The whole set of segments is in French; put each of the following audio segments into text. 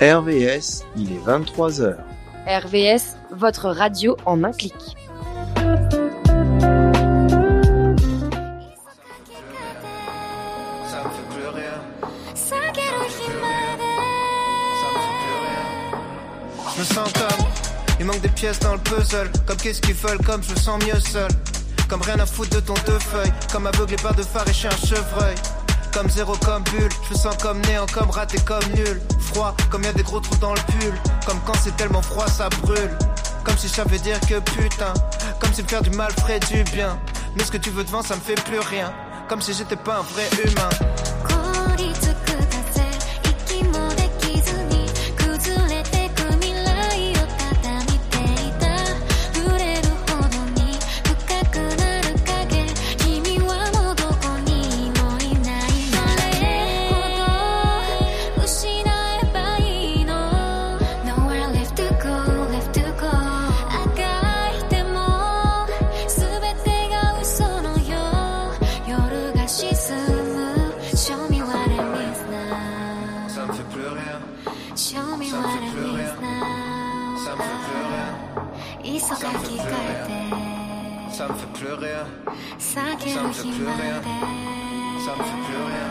RVS, il est 23h. RVS, votre radio en un clic. Je me sens comme, il manque des pièces dans le puzzle. Comme qu'est-ce qu'ils veulent, comme je me sens mieux seul. Comme rien à foutre de ton deux feuilles. Comme aveuglé par deux phares et je suis un chevreuil. Comme zéro, comme bulle, je me sens comme néant, comme raté, comme nul. Froid, comme y'a des gros trous dans le pull. Comme quand c'est tellement froid, ça brûle. Comme si je savais dire que putain. Comme si me faire du mal ferait du bien. Mais ce que tu veux devant, ça me fait plus rien. Comme si j'étais pas un vrai humain. Ça me fait plus rien. Ça me fait plus rien. Ça me fait plus rien.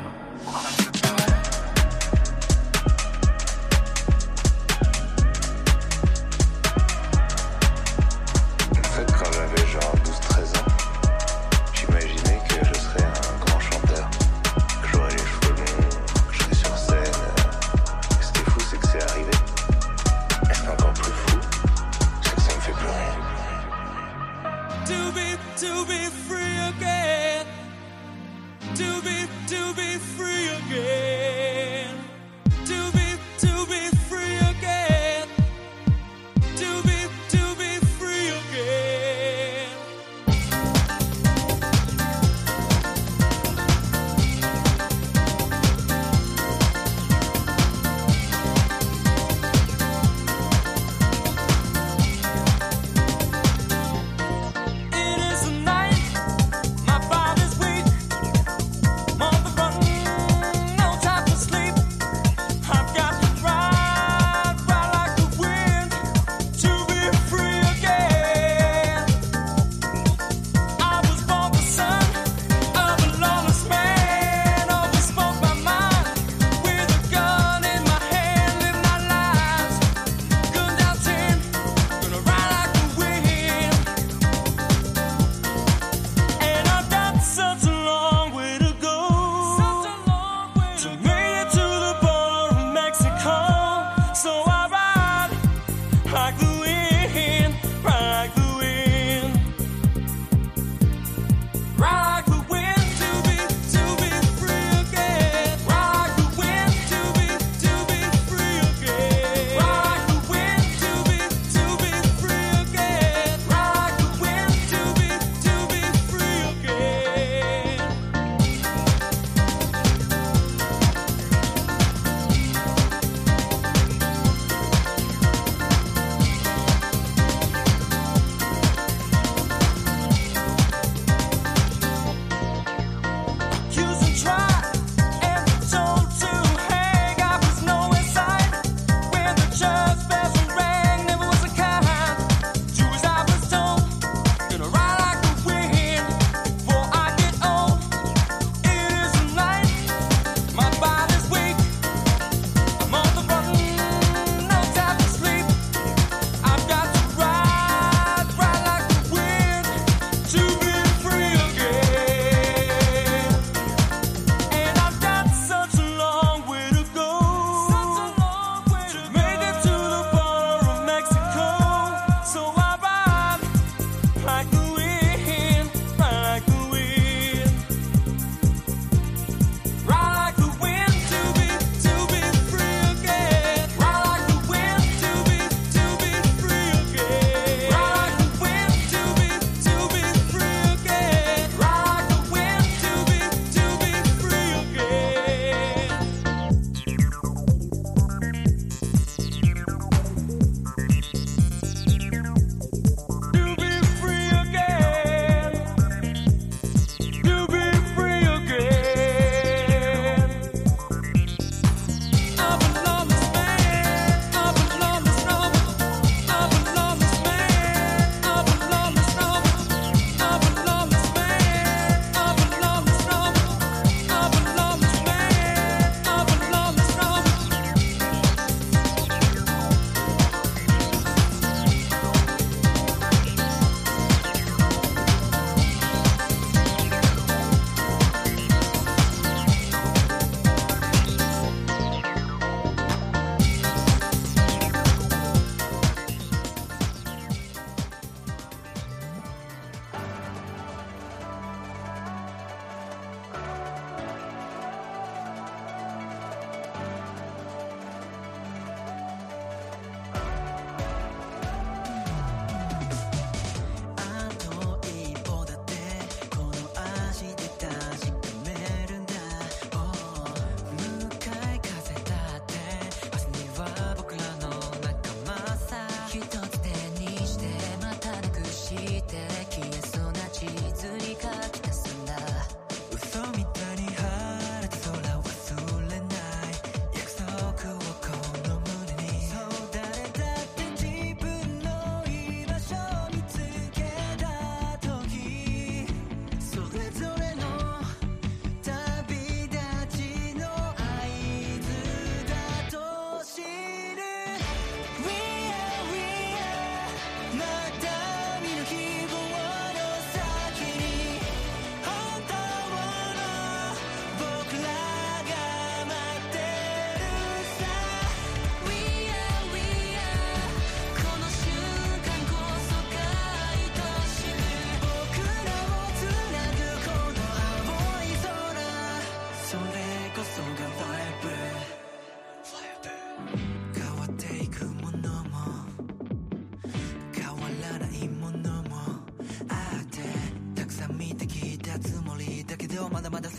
En fait, quand j'avais genre 12-13 ans, j'imaginais que je serais un grand chanteur. Que j'aurais les cheveux longs, que je serais sur scène. Ce qui est fou, c'est que c'est arrivé. Et c'est encore plus fou, c'est que ça me fait plus rien. To be free again. To be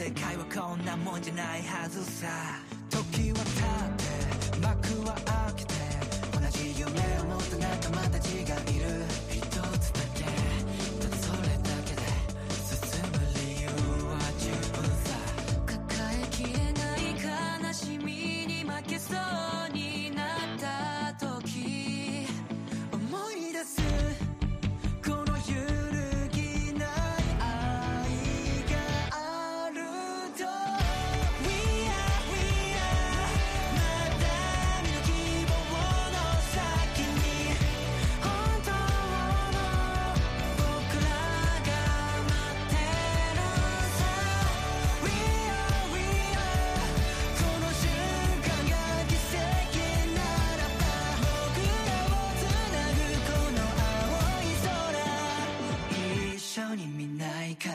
世界はこんなもんじゃないはずさ時は経って幕は開けて同じ夢を持った仲間たちがいる一つだけただそれだけで進む理由は十分さ抱えきれない悲しみに負けそうになった時思い出すこの揺るぎない愛があると We are まだ見ぬ希望の先に本当の僕らが待ってるさ We are この瞬間が奇跡ならば僕らをつなぐこの青い空一緒に見ないか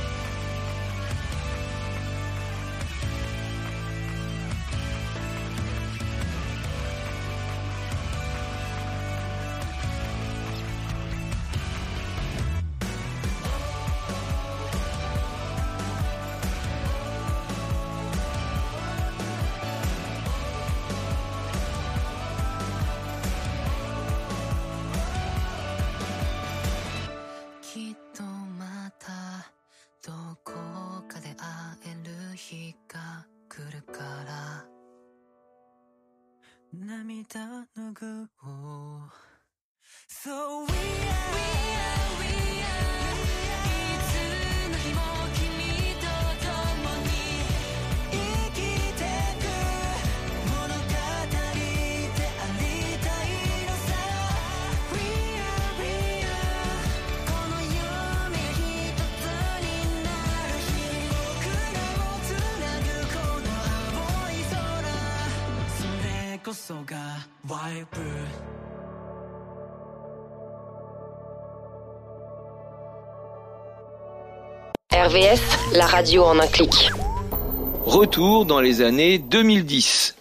きっとまたどこかで会える日が来るから涙拭おう So we are いつの日も君と共に生きてく物語でありたいのさ We are この夢が一つになる日僕らをつなぐこの青い空それこそがワイプ RVS, la radio en un clic. Retour dans les années 2010.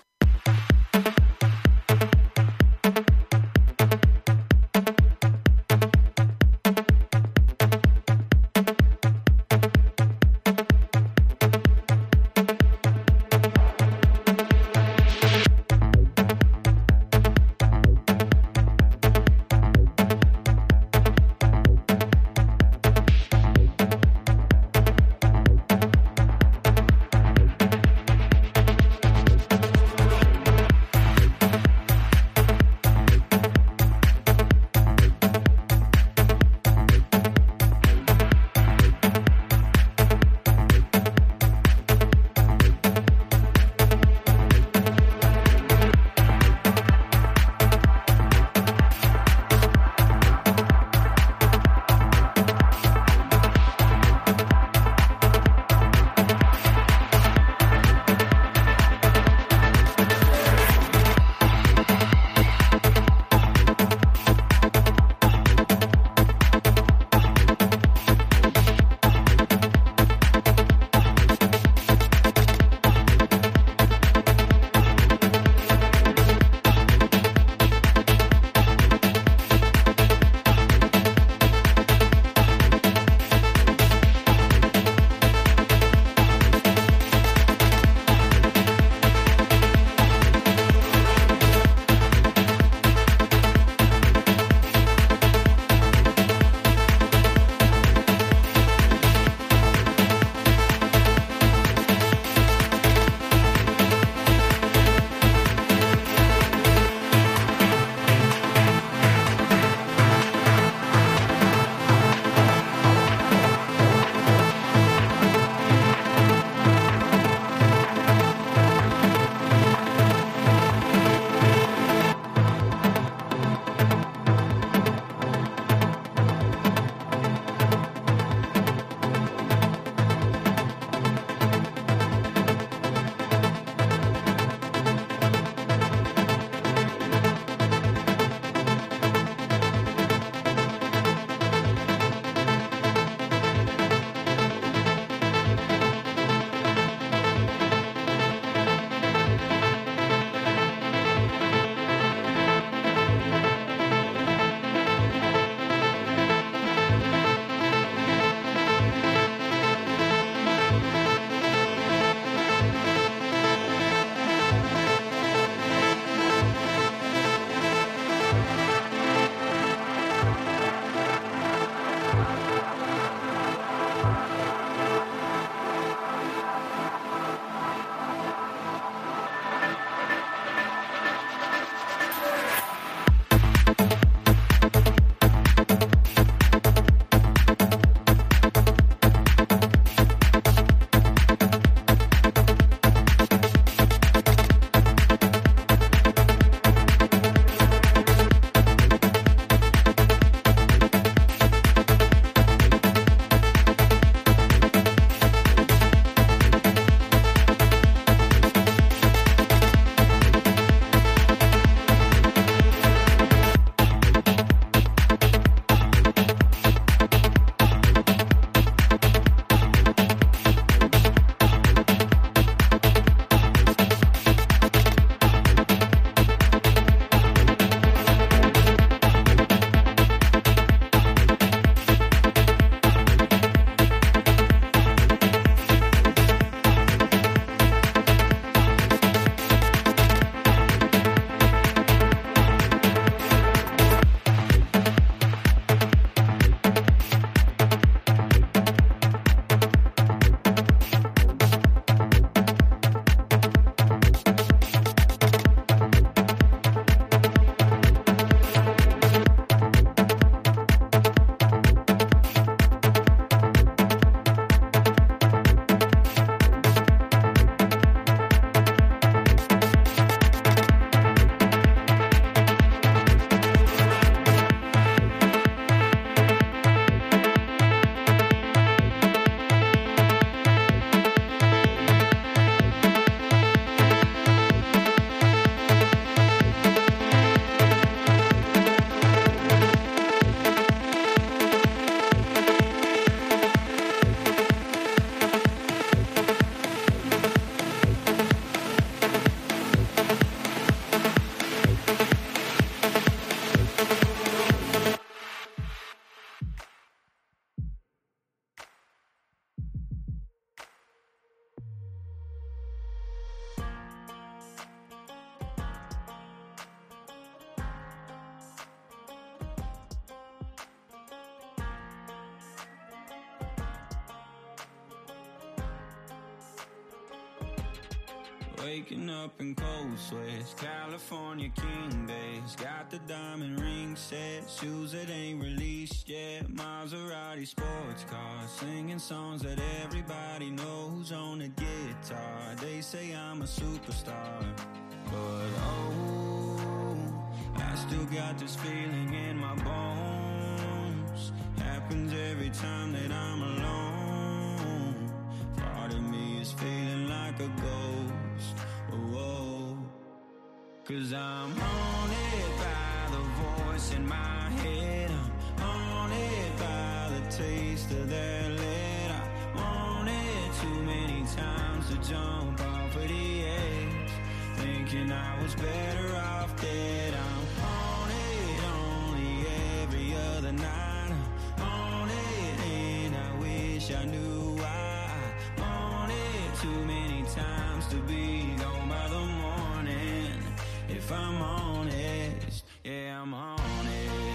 Waking up in cold sweats, California king days. Got the diamond ring set, shoes that ain't released yet. Maserati sports cars, singing songs that everybody knows on the guitar. They say I'm a superstar, but oh, I still got this feeling in my bones. Happens every time that I'm alone. Part of me is feeling like a ghost. Oh, 'cause I'm haunted by the voice in my head. I'm haunted by the taste of their lead. I wanted too many times to jump off of the edge, thinking I was better off dead. I'm haunted only every other night. I'm haunted and I wish I knew why. I wanted too many times to be gone by the morning. If I'm honest, yeah, I'm haunted.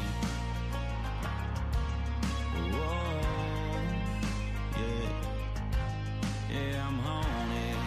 Whoa, yeah, yeah, I'm haunted.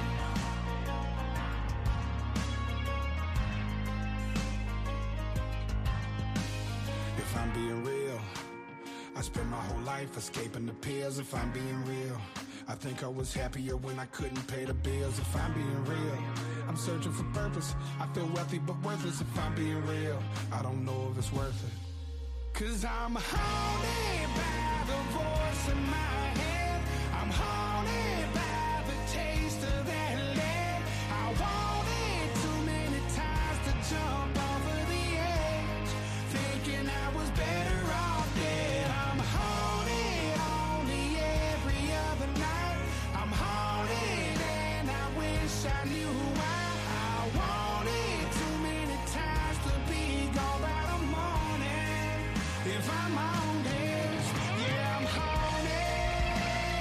If I'm being real, I spent my whole life escaping the pills. If I'm being real, I think I was happier when I couldn't pay the bills. If I'm being real, I'm searching for purpose. I feel wealthy but worthless. If I'm being real, I don't know if it's worth it. 'Cause I'm haunted by the voice in my head. I'm haunted by the taste of that lead. I wanted too many times to jump over the edge, thinking I was better off dead. I'm haunted only every other night. I'm haunted and I wish I knew why. I wanted too many times to be gone by the morning. If I'm honest, yeah, I'm haunted.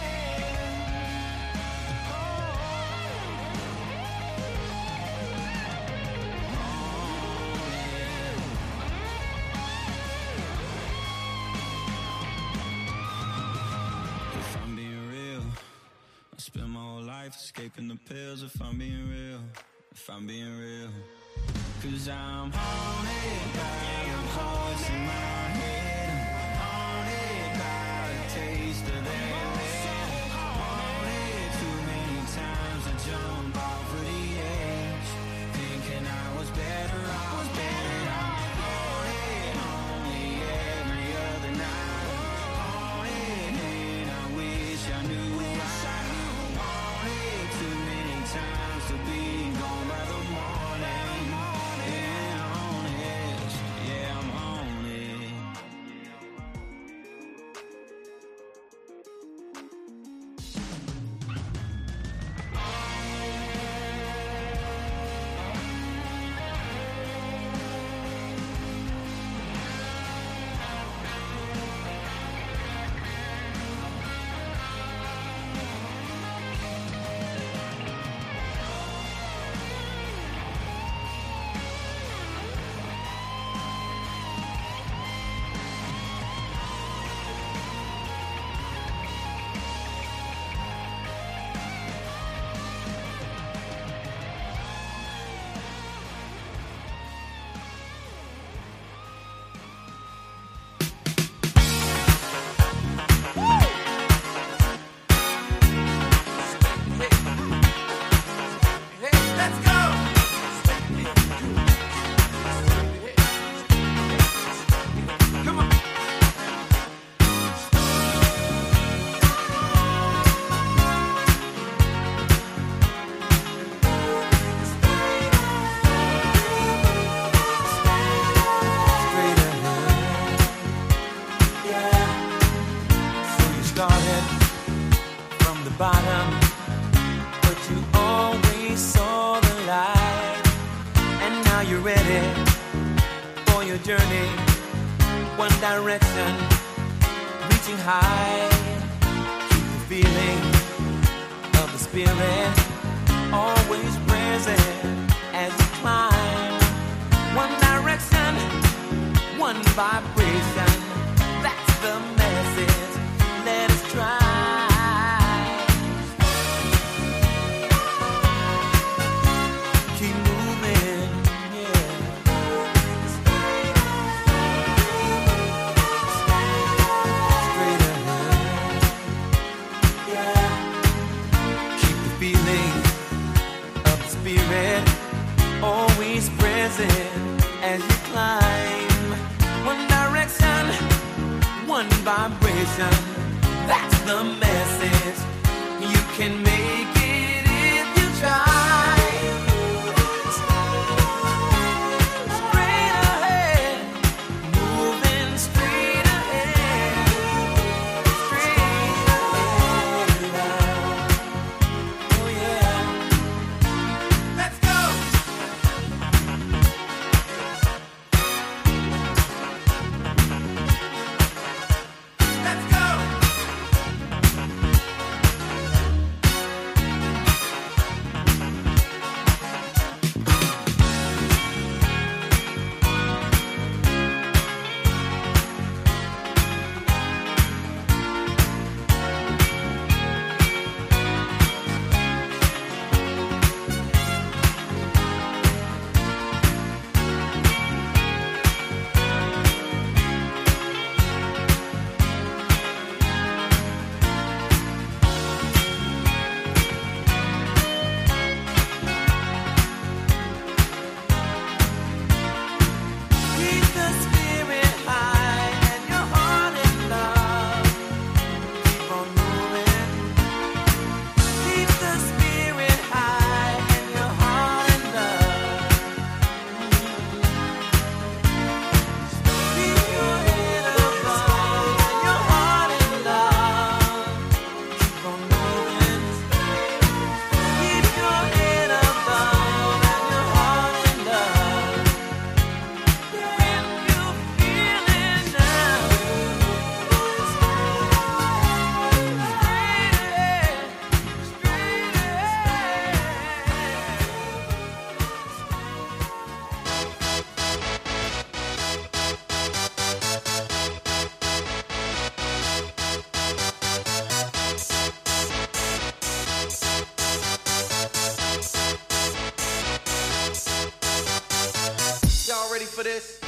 If I'm being real, I spend my whole life escaping the pills. If I'm being real, if I'm being real, 'cause I'm haunted by the voice in my head. I'm haunted by the taste of their lead. Haunted too many times to jump off of the edge, thinking I was better off dead. I'm haunted only every other night. Haunted and I wish I knew why. Haunted too many times to be gone by the morning. Yeah, honest, yeah, I'm haunted. Started from the bottom, but you always saw the light. And now you're ready for your journey. One direction, reaching high. Keep the feeling of the spirit always present as you climb. One direction, one vibration. That's the message. Let us try. vibration. That's the message. You can make it if you try. Straight ahead, moving straight ahead, love. Oh yeah, let's go. Let's go. Keep the spirit high and your heart in love. Keep on moving. Keep the spirit high and your heart in love. Keep your head above and your heart in love. Keep on moving. Keep your head above and your heart in love. When you feel it now, straight Y'all ready for this?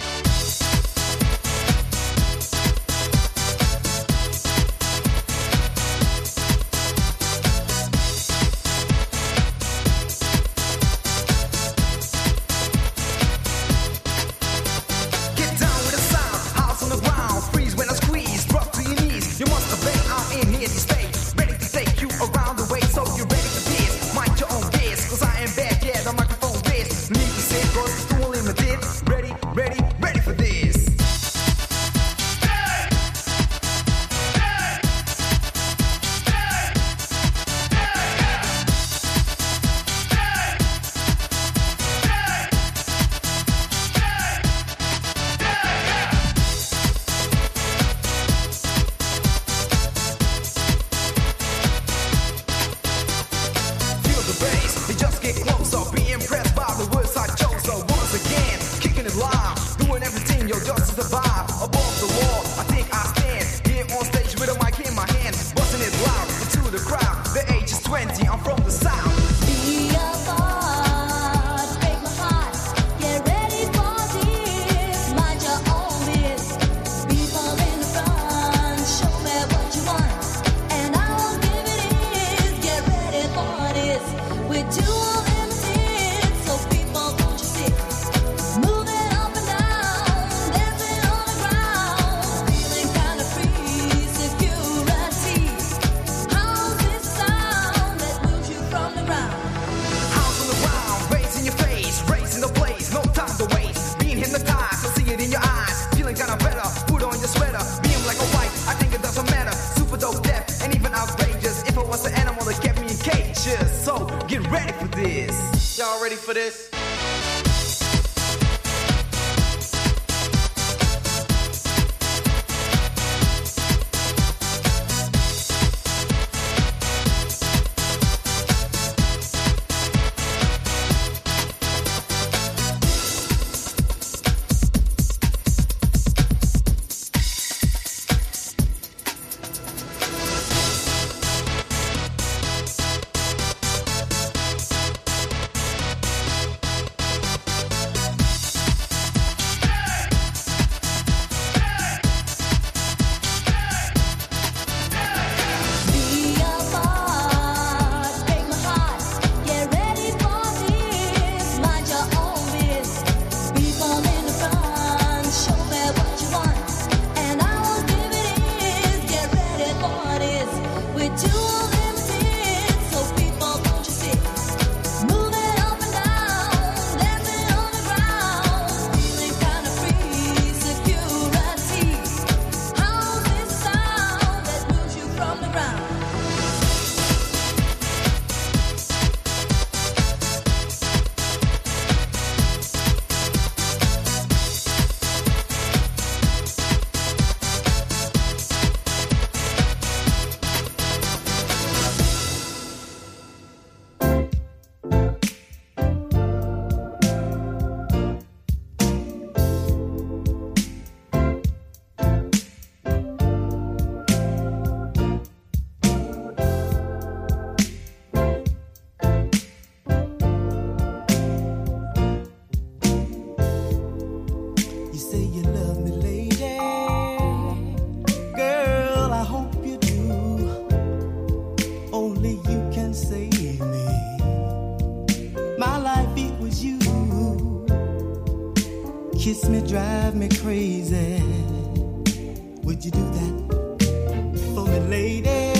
Get down with the sound, house on the ground, freeze when I squeeze, drop to your knees. You must obey, I'm in here to stay, ready to take you around the way. So you ready for this? Mind your own biz, cause I am back, yeah, the microphone is. Need to say, cause it's too limited. Ready, ready, ready for this. Feel the bass, you just get closer. Be impressed by the words I chose. So once again, kicking it live, doing everything, yo, just to survive. Above the wall, I think I stand here on stage with a mic in my hand, busting it loud into the crowd. The age is 20, I'm from the south. Be a part, break my heart. Get ready for this. Mind your own biz. People in the front, show me what you want, and I will give it is. Get ready for this. We're too limited, so people don't you see? Moving up and down, dancing on the ground, feeling say you love me, lady. Girl, I hope you do. Only you can save me. My life equals you. Kiss me, drive me crazy. Would you do that for me, lady?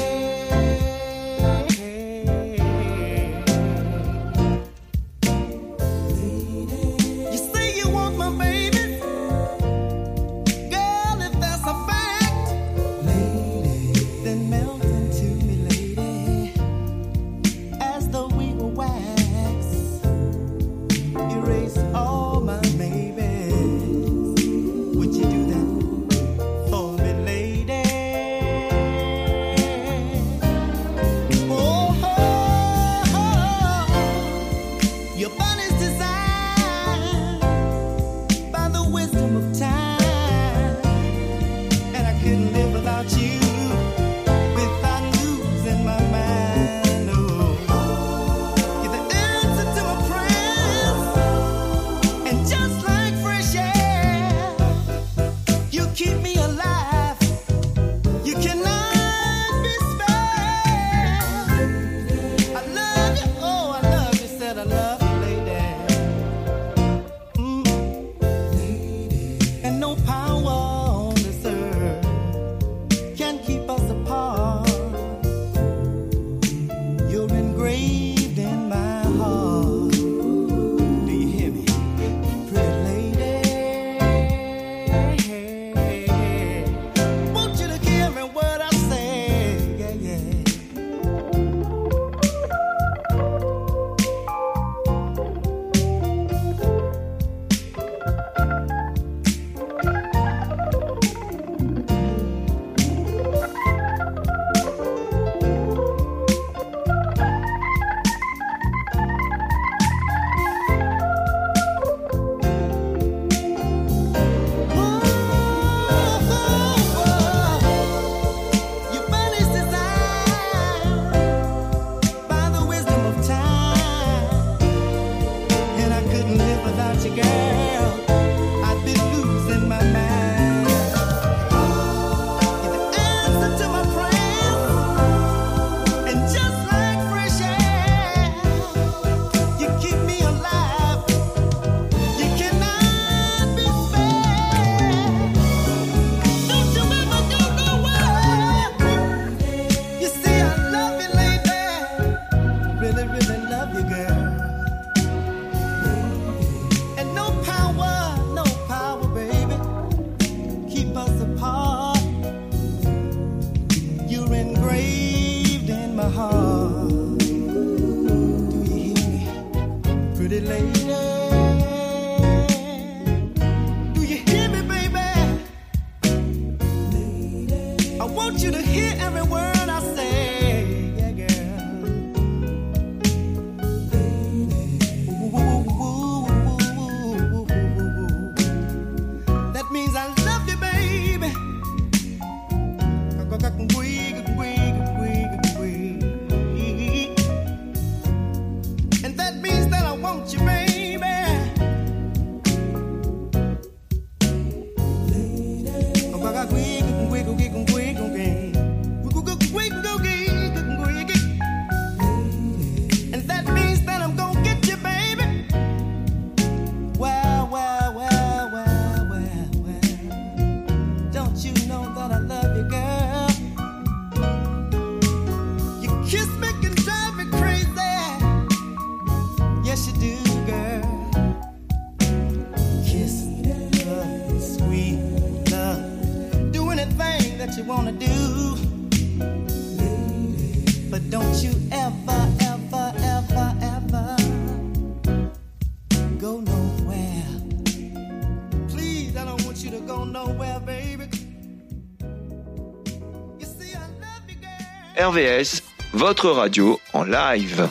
RVS, votre radio en live.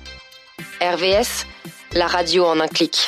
RVS, la radio en un clic.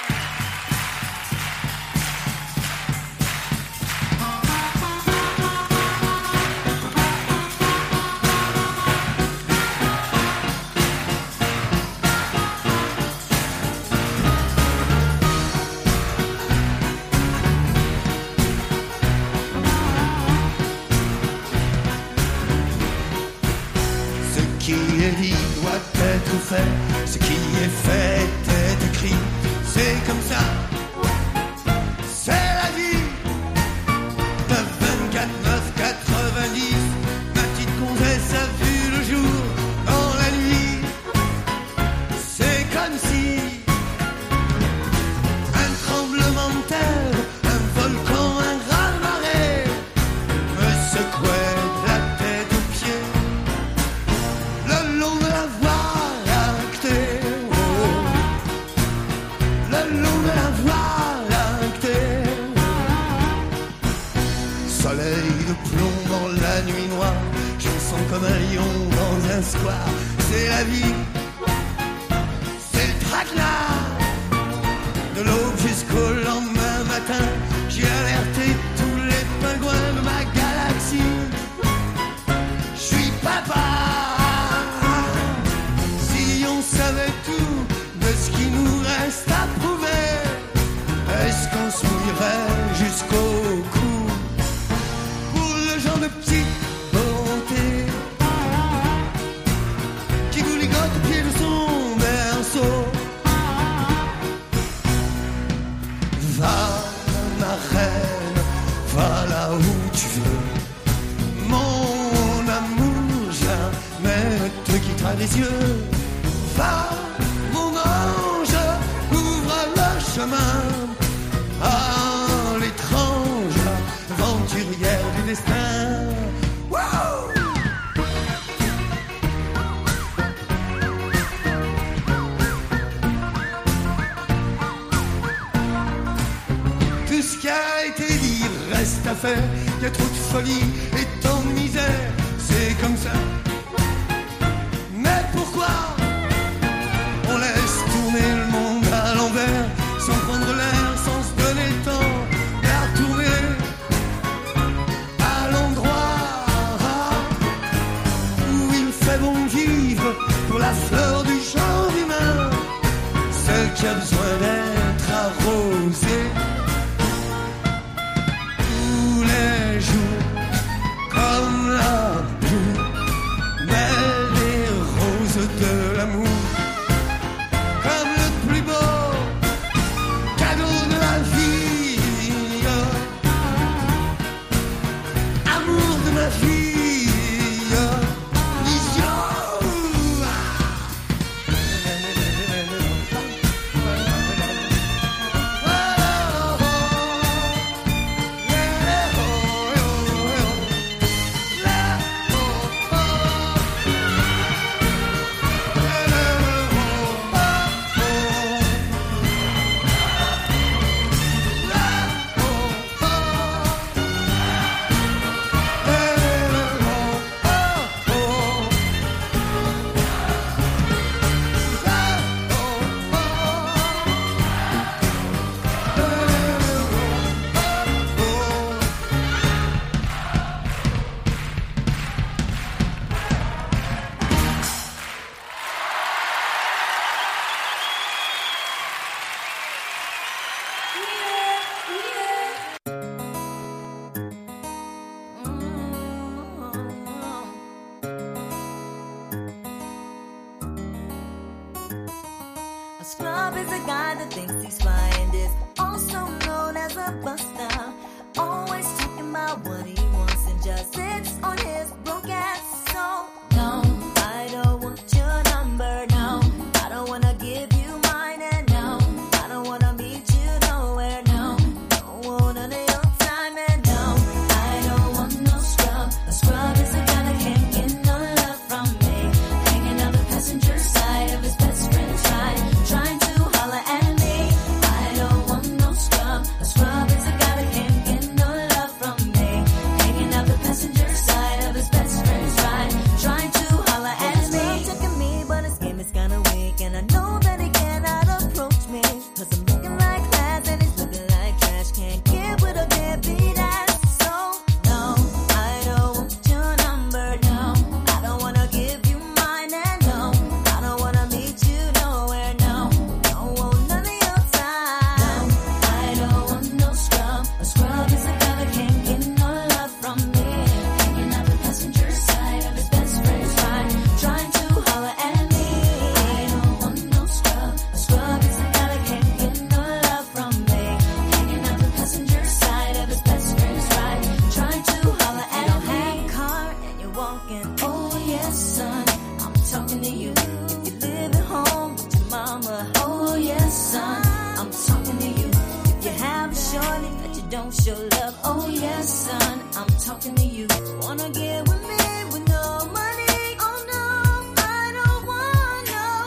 de plomb dans la nuit noire. Je me sens comme un lion dans un square. C'est la vie, c'est le traquenard. De l'aube jusqu'au lendemain matin, j'ai alerté tous les pingouins de ma galaxie. Je suis papa. Si on savait tout de ce qui nous reste à prouver, est-ce qu'on se mouillerait jusqu'au cou pour le genre de petite volonté qui vous ligote au pied de son berceau? Va, ma reine, va là où tu veux. Mon amour, jamais te quittera des yeux. Va, mon ange, ouvre le chemin à l'étrange aventurière du destin. Wow! Tout ce qui a été dit reste à faire. Y a trop de folie et tant de misère. C'est comme ça. Mais pourquoi on laisse tourner le monde à l'envers, sans prendre l'air, sans se donner le temps de retourner à l'endroit où il fait bon vivre pour la fleur du genre humain, celle qui a besoin d'être arrosée tous les jours comme la pluie mêle les roses de l'amour. Comme le plus beau cadeau de la vie, amour de ma fille, vision. A scrub is a guy that thinks he's fly and is also known as a buster. Always talking about what he wants and just sits on his broke ass. So, no, I don't want your number, no. I don't wanna give you mine, and no, I don't wanna meet you nowhere, no. Don't want none of your time, and no, I don't want no scrub. A scrub is a guy that can't get no love from me. Hanging out the passenger side of his best friend's ride, trying to holler at me. I don't want no scrub. A scrub is a guy that can't get no love from me. Hanging out the passenger side of his best friend's ride, trying to holler at me. He's looking at me, but his game is kinda weak, and I know that he cannot approach me, 'cause I'm looking like class and he's looking like trash. Can't get with a deadbeat ass. So, no, I don't want your number, no. I don't wanna give you mine, and no, I don't wanna meet you nowhere, no. Don't want none of your time. No, I don't want no scrub. A scrub is a guy that can't get no love from me. Hanging out the passenger side of his best friend's ride, trying to holler at me. I don't want no scrub. A scrub is a guy that can't get no love from me. Hanging out the passenger side of his best friend's ride, trying to holler at me. You don't have a car and you're walking. Oh yes, son, I'm talking to you. If you live at home with your mama. Oh yes, son, I'm talking to you. If you have a shorty that you don't show love. Oh yes, son, I'm talking to you. Wanna get with me with no money? Oh no, I don't want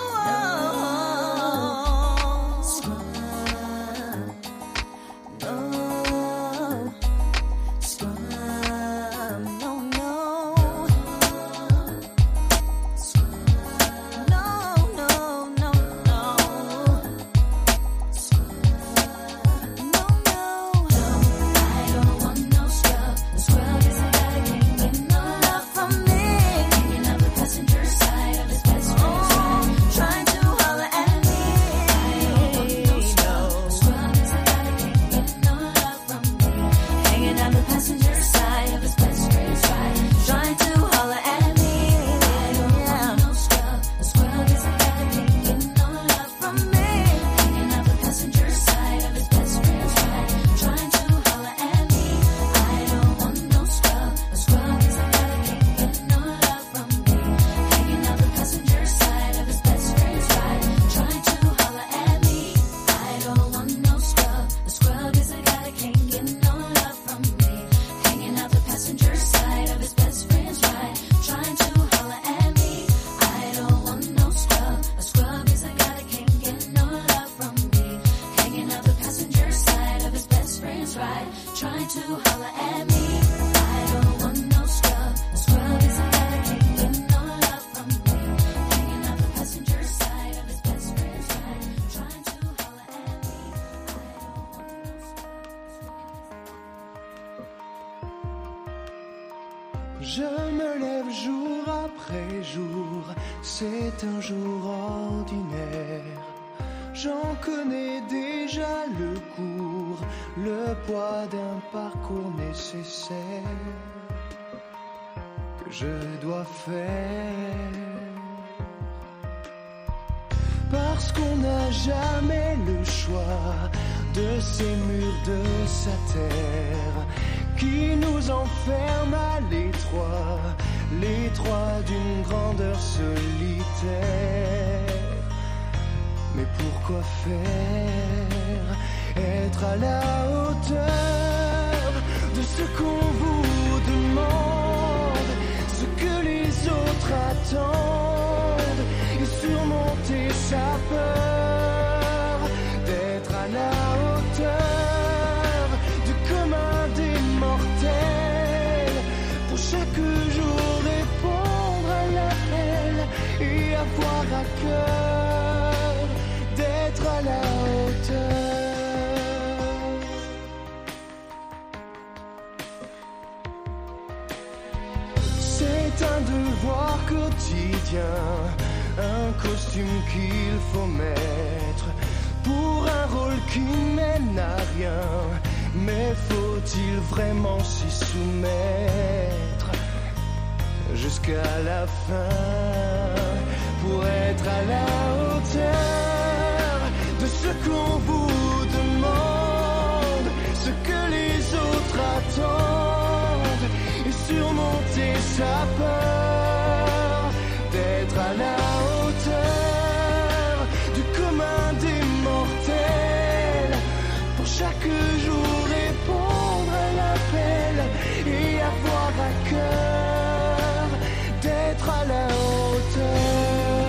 no scrub. No scrub. trying to holler at me. I don't want no scrub. Scrub is a guy that can't get no love from me. Hanging out the passenger side of his best friend's ride, trying to holler at me. I don't want no scrub. Je me lève jour après jour, c'est un jour ordinaire. J'en connais déjà le cours, le poids d'un parcours nécessaire que je dois faire. Parce qu'on n'a jamais le choix de ces murs de sa terre qui nous enferment à l'étroit d'une grandeur solitaire. Mais pourquoi faire être à la hauteur de ce qu'on vous demande, ce que les autres attendent, et surmonter sa peur d'être à la hauteur du commun des mortels, pour chaque jour répondre à l'appel et avoir à cœur d'être à la hauteur. C'est un devoir quotidien, un costume qu'il faut mettre pour un rôle qui mène à rien. Mais faut-il vraiment s'y soumettre jusqu'à la fin pour être à la hauteur de ce qu'on vous demande, ce que les autres attendent, et surmonter sa peur d'être à la hauteur du commun des mortels, pour chaque jour répondre à l'appel et avoir à cœur d'être à la hauteur.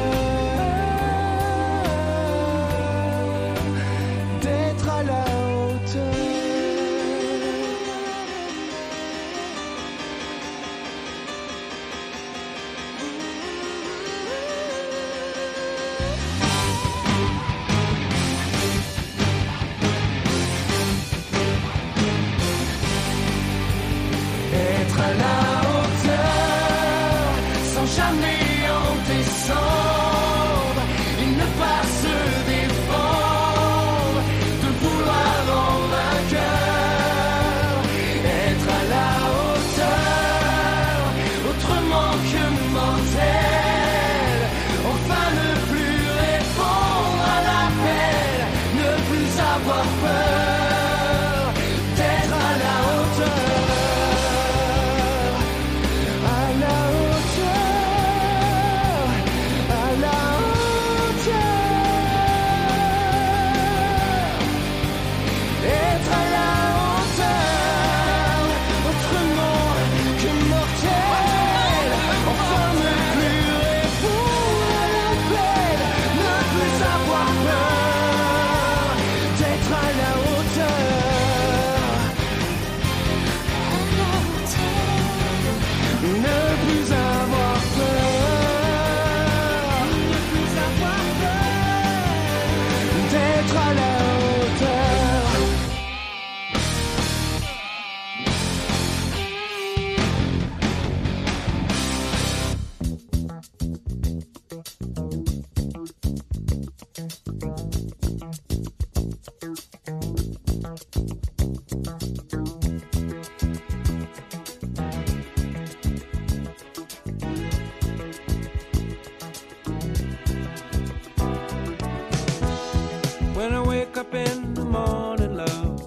When I wake up in the morning, love,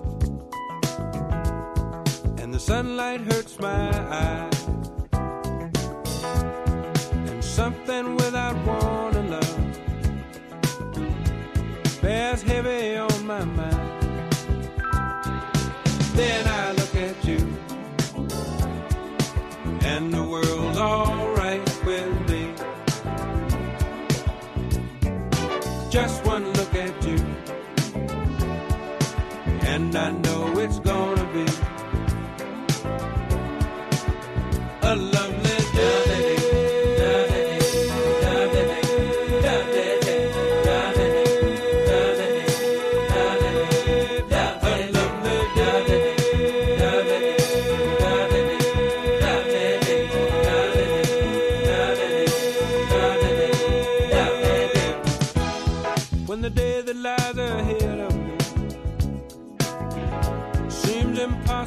and the sunlight hurts my eyes, and something without warning, love, bears heavy on my mind. Then I look at you, and the world's alright with me. Just one look at you, and I know it's gonna be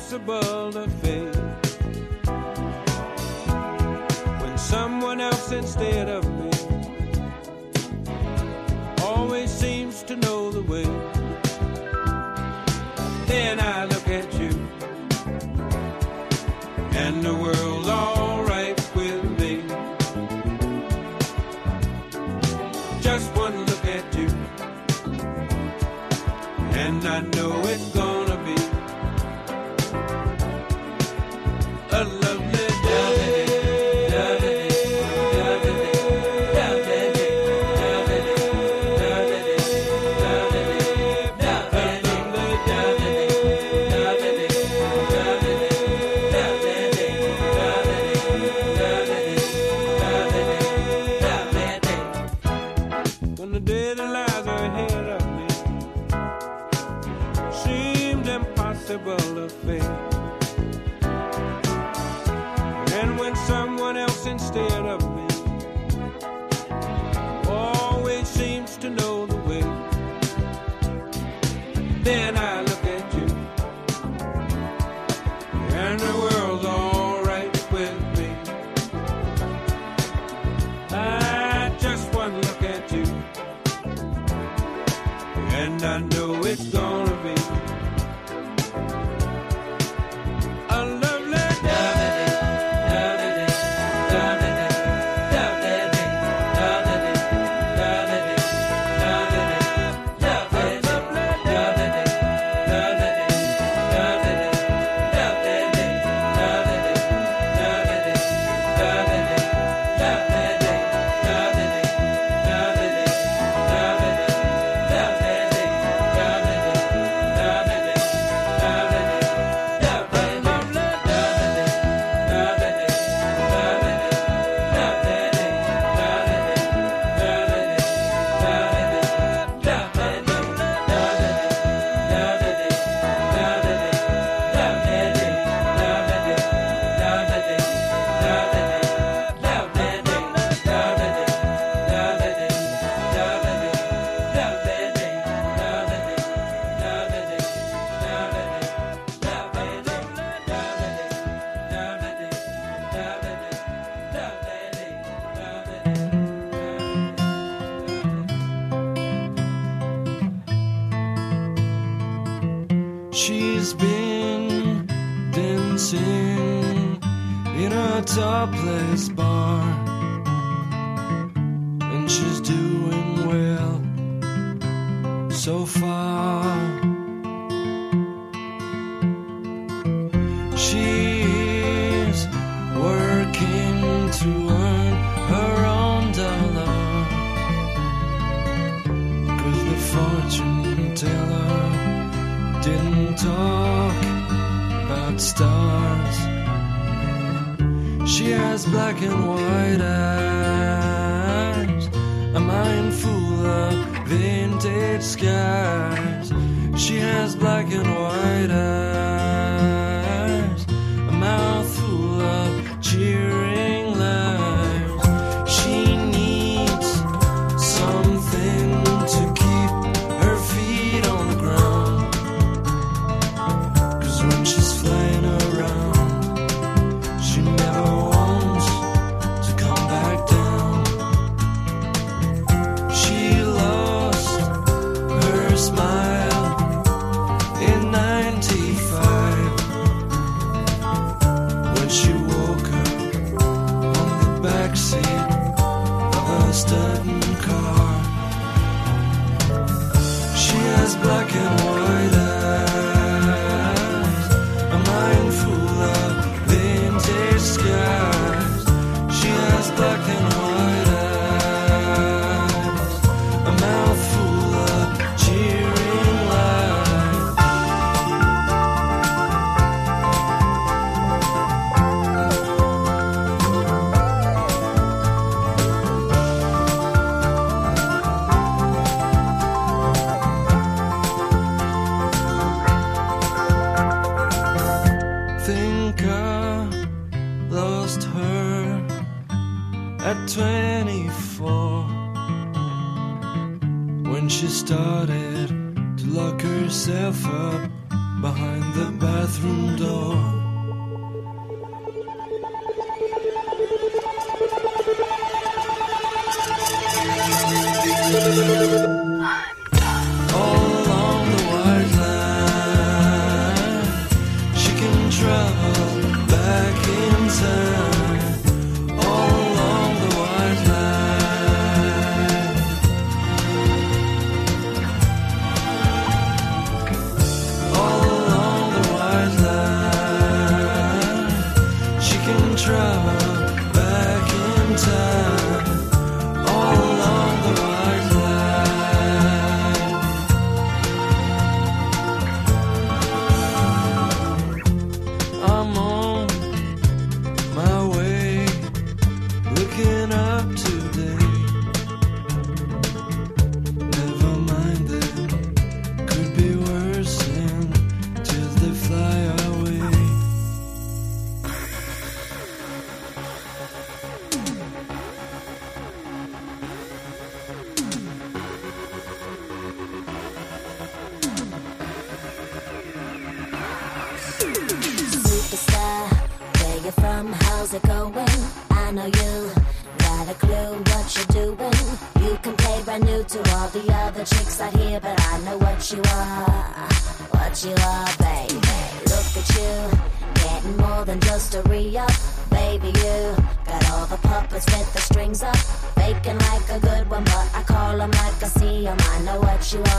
impossible to fake. When someone else instead of me always seems to know the way, then I look at you and the world's all right with me. Just one look at you and I know it's gonna be a lovely day. When the day that lies ahead of me seemed impossible to face, and when someone else instead of me always seems to know the way, then I look at you and the world's all right with me. I just one look at you and I know it's gonna be a lovely She's been dancing in a topless bar, and she's doing well so far. She's working to earn her own dollar, 'cause the fortune teller didn't talk about stars. She has black and white eyes, a mind full of vintage skies. She has black and white eyes, a mouth full of cheering lies. She needs something to keep her feet on the ground, 'cause when she's flying around, she never wants to come back down. She lost her smile in 95 when she woke up on the backseat of a stolen car. She has black and white eyes, a mind full of vintage skies. She has black and white eyes, a mouth full of cheering lies. Think I lost her at 24 when she started to lock herself up behind the bathroom door. All along the white line, she can travel back in time. All along the white line, all along the white line, she can travel back in time. All along the white line, I'm on my way, looking up today. Never mind, that could be worse than till they fly away. Superstar, where you from? How's it going? I know you got a clue what you're doing. You can play brand new to all the other chicks out here, but I know what you are, baby. Look at you, getting more than just a re-up. Baby, you got all the puppets with the strings up, faking like a good one, but I call them like I see them. I know what you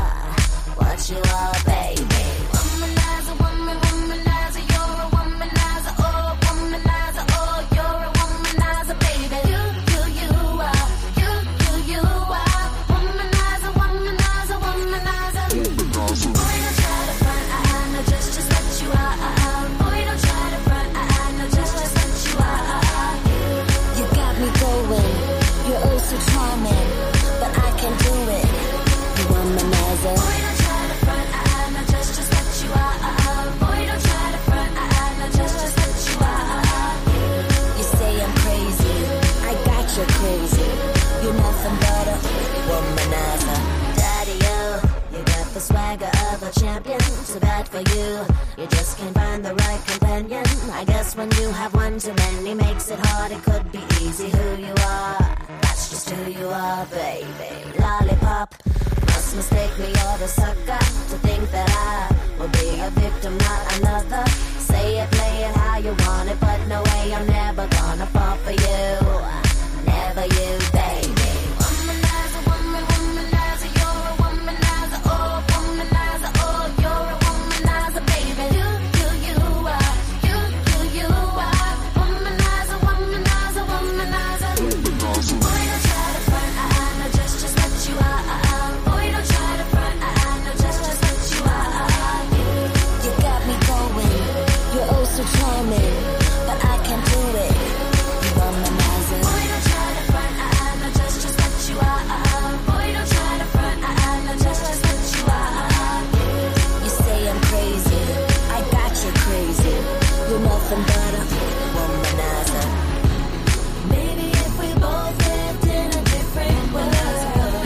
are, baby. Womanizer, womanizer, you're a womanizer, oh, womanizer, oh, you're a womanizer, baby. You are, you are, womanizer, womanizer, womanizer. Boy, don't try to front, I know just what you are. Boy, don't try to front, I know just what you are. You got me going, you're oh so charming, but I can do it. You womanizer. Boy, don't try to front, I know just what you are. Boy, don't try to front, I know just what you are. You say I'm crazy, I got you crazy. You're nothing but a womanizer. Daddy, you got the swagger of a champion. Too bad for you, you just can't find the right companion. I guess when you have one too many makes it hard. It could be easy who you are. That's just who you are, baby. Lollipop, must mistake me or the sucker to think that I will be a victim, not another. Say it, play it how you want it, but no way, I'm never gonna fall for you. Never you, baby. Womanizer, womanizer, you're a womanizer, oh, womanizer, oh, you're a womanizer, baby. You are, you are, womanizer, womanizer, womanizer. Boy, don't try to front, I know just what you are. Boy, don't try to front, I know just what you are. You got me going, you're oh so charming, but I can't do it. You womanizer. Boy, don't try to front, I know just what you are. Boy, don't try to front, I know just what you are. You say I'm crazy, I got you crazy. You're nothing but a womanizer. Maybe if we both lived in a different world,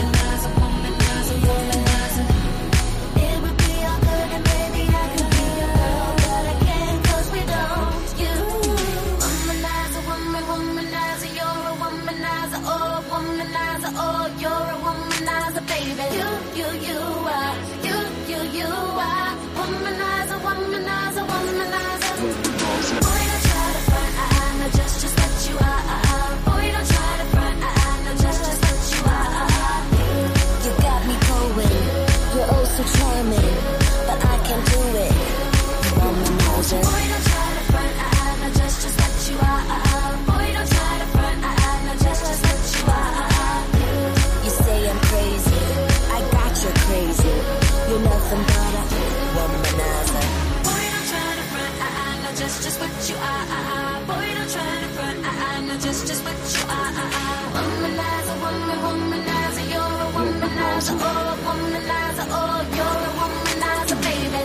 it would be all good and maybe I could be your girl, but I can't 'cause we don't. You womanizer, womanizer, you're a womanizer, oh, womanizer, oh, you're a womanizer, baby. You are, you are, womanizer, womanizer, womanizer. Boy, don't try to front, I know just what you are. Boy, don't try to front, I know just what you are. You got me going, you're oh so charming, but I can't do it. You womanizer. Boy, don't try to front, I know just what you are. Boy, don't try to front, I know just what you are. You say I'm crazy, I got you crazy. You're nothing but a womanizer. Boy, don't try to front, I know just what you are. Boy, don't try to front, I know just what you are. Womanizer, womanizer, you're a womanizer, oh, womanizer, oh, you're a womanizer, baby.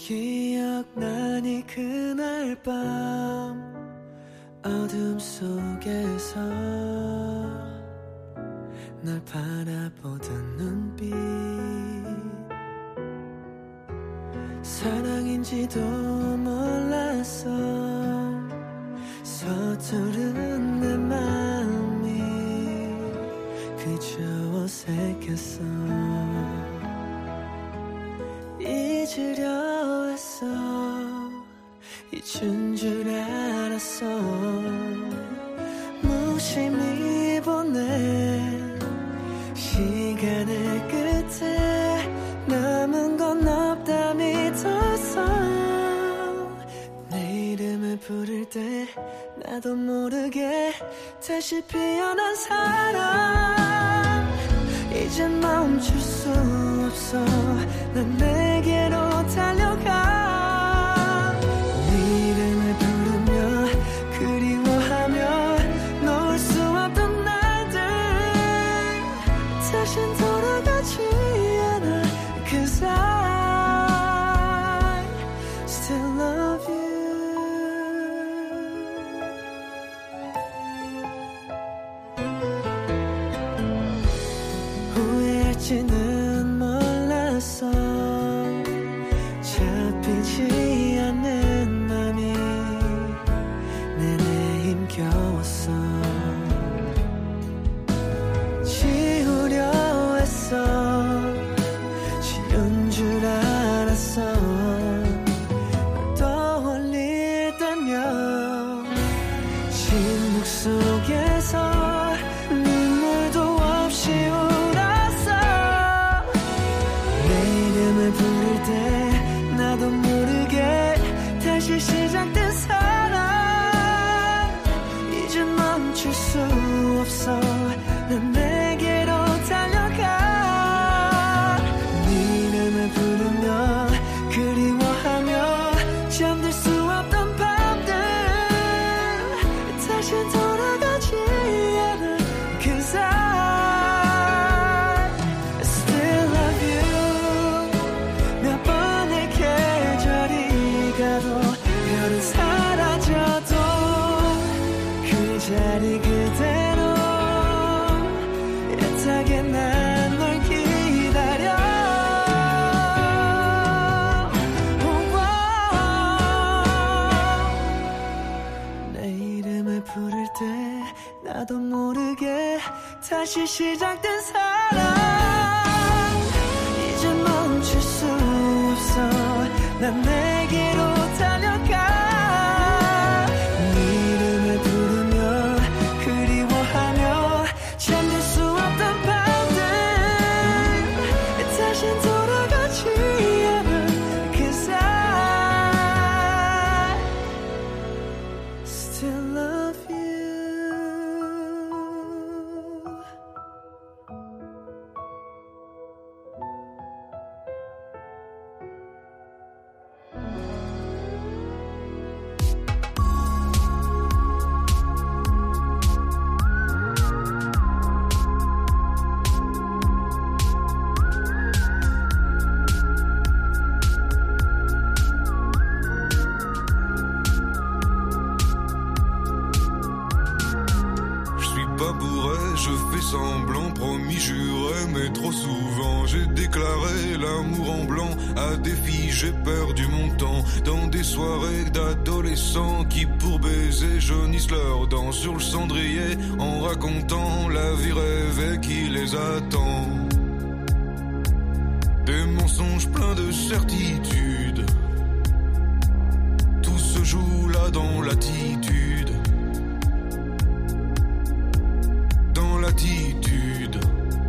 기억나니 그날 밤 어둠 속에서 날 바라보던 눈빛 사랑인지도 몰랐어 서투른 내 마음이 그저 어색했어 잊으려 했어 잊은 줄 알았어 무심히 보낸 시간의 끝에 남은 건 없다 믿었어 내 이름을 부를 때 나도 모르게 다시 피어난 사랑 이젠 멈출 수 없어 난 내게로 달려가 네 이름을 부르며 그리워하며 놓을 수 없던 날들 다신 돌아가지 않아 Cause I still love you 후회할지는 몰랐어 잡히지 않는 맘이 내내 힘겨웠어 지우려 했어 지운 줄 알았어 널 떠올릴 때면 침묵 속에서 눈물도 없이 울었어 내 이름을 부를 때 나도 모르게 다시 시작된 사랑 이젠 멈출 수 없어 난 내게로 달려가 네 이름을 부르며 그리워하며 잠들 수 없던 밤들 다시 돌아가지 않아 Cause I still love you 몇 번의 계절이 가도 별은 사라져도 그 자리 그대로 애타게 난 널 기다려 내 이름을 부를 때 나도 모르게 다시 시작된 사랑 이젠 멈출 수 없어 난 내게로 달려가 네 이름을 부르며 그리워하며 잠들 수 없던 밤들 다신 돌아가지 않아 Cause I still love you Je fais semblant, promis, juré, mais trop souvent j'ai déclaré l'amour en blanc à des filles, j'ai perdu mon temps dans des soirées d'adolescents qui pour baiser jaunissent leurs dents sur le cendrier en racontant la vie rêvée qui les attend. Des mensonges pleins de certitude, tout se joue là dans l'attitude. Dans l'attitude,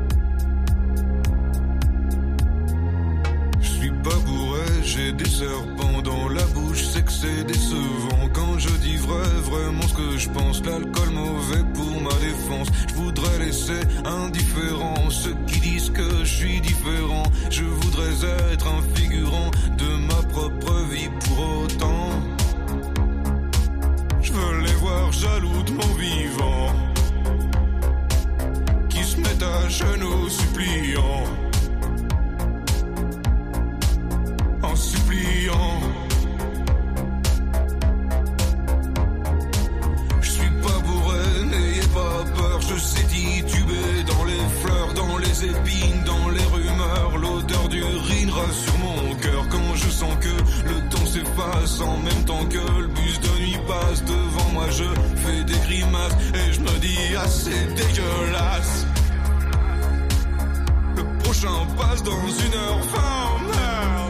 je suis pas bourré, j'ai des serpents dans la bouche, c'est que c'est décevant. Quand je dis vrai, vraiment ce que je pense, l'alcool mauvais pour ma défense. Je voudrais laisser indifférent ceux qui disent que je suis différent. Je voudrais être un figurant de ma propre vie pour autant. Je veux les voir jaloux de mon vivant, mettre à genoux suppliant, en suppliant. taquine dans les rumeurs. L'odeur d'urine rassure mon cœur quand je sens que le temps s'efface en même temps que le bus de nuit passe devant moi. Je fais des grimaces et je me dis ah c'est dégueulasse. Le prochain passe dans 1h20, merde.